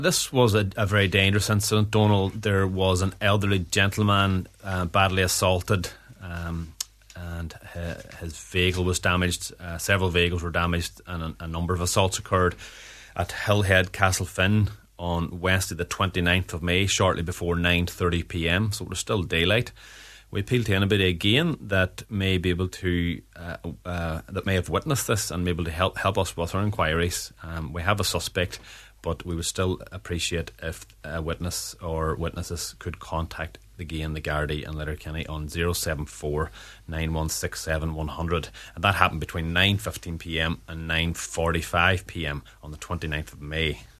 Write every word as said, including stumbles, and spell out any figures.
This was a, a very dangerous incident, Donald. There was an elderly gentleman uh, badly assaulted, um, and his vehicle was damaged. Uh, several vehicles were damaged, and a, a number of assaults occurred at Hillhead Castlefin on Wednesday the twenty-ninth of May, shortly before nine thirty p m, so it was still daylight. We appeal to anybody again that may be able to uh, uh, that may have witnessed this and be able to help help us with our inquiries. Um, we have a suspect, but we would still appreciate if a witness or witnesses could contact the Gain, the Gardaí and Letterkenny on zero seven four nine one six seven one zero zero, and that happened between nine fifteen p m and nine forty-five p m on the twenty-ninth of May.